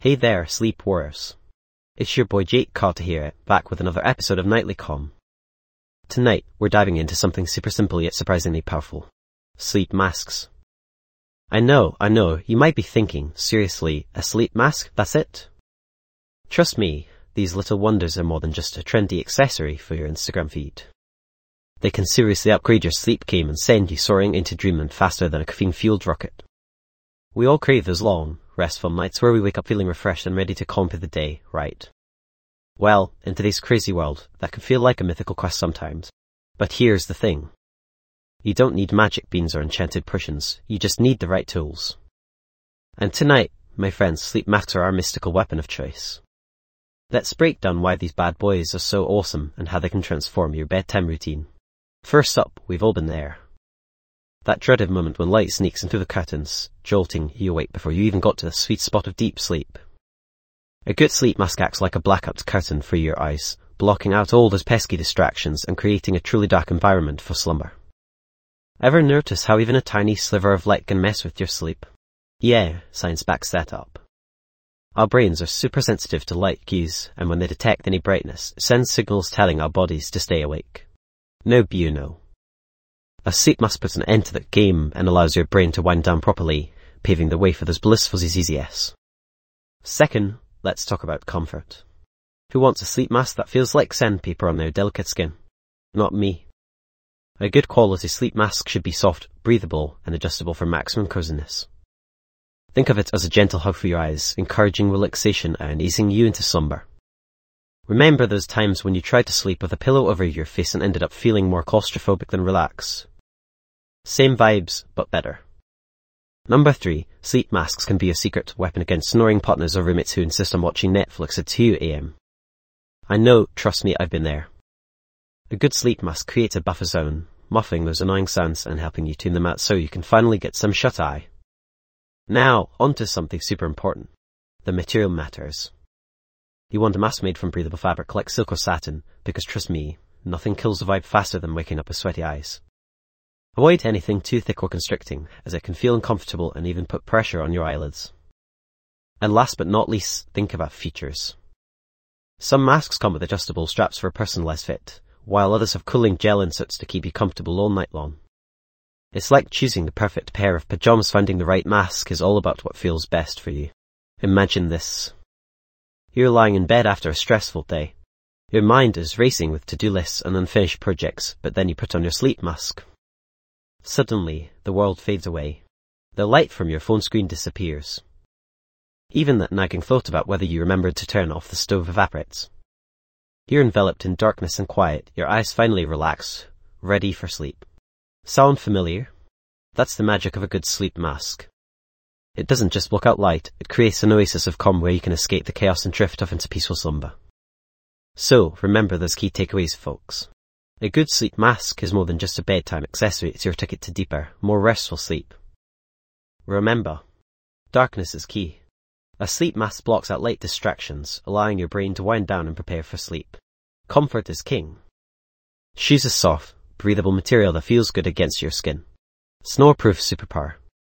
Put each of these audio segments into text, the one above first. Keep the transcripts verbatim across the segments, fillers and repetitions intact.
Hey there, Sleep Warriors. It's your boy Jake Cotta here, back with another episode of Nightly Comm. Tonight, we're diving into something super simple yet surprisingly powerful. Sleep masks. I know, I know, you might be thinking, seriously, a sleep mask, that's it? Trust me, these little wonders are more than just a trendy accessory for your Instagram feed. They can seriously upgrade your sleep game and send you soaring into dreamland faster than a caffeine-fueled rocket. We all crave those long, restful nights where we wake up feeling refreshed and ready to conquer the day, right? Well, in today's crazy world, that can feel like a mythical quest sometimes. But here's the thing. You don't need magic beans or enchanted potions, you just need the right tools. And tonight, my friends, sleep masks are our mystical weapon of choice. Let's break down why these bad boys are so awesome and how they can transform your bedtime routine. First up, we've all been there. That dreaded moment when light sneaks in through the curtains, jolting you awake before you even got to the sweet spot of deep sleep. A good sleep mask acts like a blackout curtain for your eyes, blocking out all those pesky distractions and creating a truly dark environment for slumber. Ever notice how even a tiny sliver of light can mess with your sleep? Yeah, science backs that up. Our brains are super sensitive to light cues, and when they detect any brightness, it sends signals telling our bodies to stay awake. No bueno. A sleep mask puts an end to that game and allows your brain to wind down properly, paving the way for those blissful Z Z S. Second, let's talk about comfort. Who wants a sleep mask that feels like sandpaper on their delicate skin? Not me. A good quality sleep mask should be soft, breathable, and adjustable for maximum coziness. Think of it as a gentle hug for your eyes, encouraging relaxation and easing you into slumber. Remember those times when you tried to sleep with a pillow over your face and ended up feeling more claustrophobic than relaxed? Same vibes, but better. Number three, sleep masks can be a secret weapon against snoring partners or roommates who insist on watching Netflix at two a.m. I know, trust me, I've been there. A good sleep mask creates a buffer zone, muffling those annoying sounds and helping you tune them out so you can finally get some shut-eye. Now, onto something super important. The material matters. You want a mask made from breathable fabric like silk or satin, because trust me, nothing kills the vibe faster than waking up with sweaty eyes. Avoid anything too thick or constricting, as it can feel uncomfortable and even put pressure on your eyelids. And last but not least, think about features. Some masks come with adjustable straps for a personalized fit, while others have cooling gel inserts to keep you comfortable all night long. It's like choosing the perfect pair of pajamas. Finding the right mask is all about what feels best for you. Imagine this. You're lying in bed after a stressful day. Your mind is racing with to-do lists and unfinished projects, but then you put on your sleep mask. Suddenly, the world fades away. The light from your phone screen disappears. Even that nagging thought about whether you remembered to turn off the stove evaporates. You're enveloped in darkness and quiet, your eyes finally relax, ready for sleep. Sound familiar? That's the magic of a good sleep mask. It doesn't just block out light, it creates an oasis of calm where you can escape the chaos and drift off into peaceful slumber. So, remember those key takeaways, folks. A good sleep mask is more than just a bedtime accessory, it's your ticket to deeper, more restful sleep. Remember, darkness is key. A sleep mask blocks out light distractions, allowing your brain to wind down and prepare for sleep. Comfort is king. Choose a soft, breathable material that feels good against your skin. Snore-proof superpower.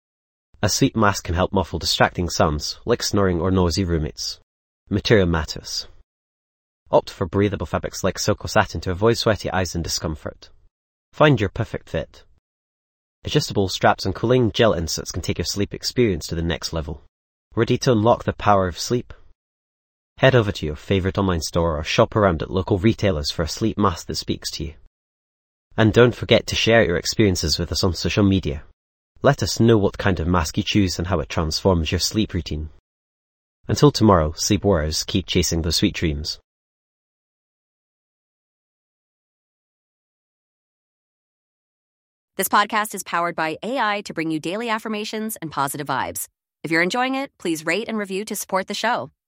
A sleep mask can help muffle distracting sounds, like snoring or noisy roommates. Material matters. Opt for breathable fabrics like silk or satin to avoid sweaty eyes and discomfort. Find your perfect fit. Adjustable straps and cooling gel inserts can take your sleep experience to the next level. Ready to unlock the power of sleep? Head over to your favorite online store or shop around at local retailers for a sleep mask that speaks to you. And don't forget to share your experiences with us on social media. Let us know what kind of mask you choose and how it transforms your sleep routine. Until tomorrow, sleep warriors, keep chasing those sweet dreams. This podcast is powered by A I to bring you daily affirmations and positive vibes. If you're enjoying it, please rate and review to support the show.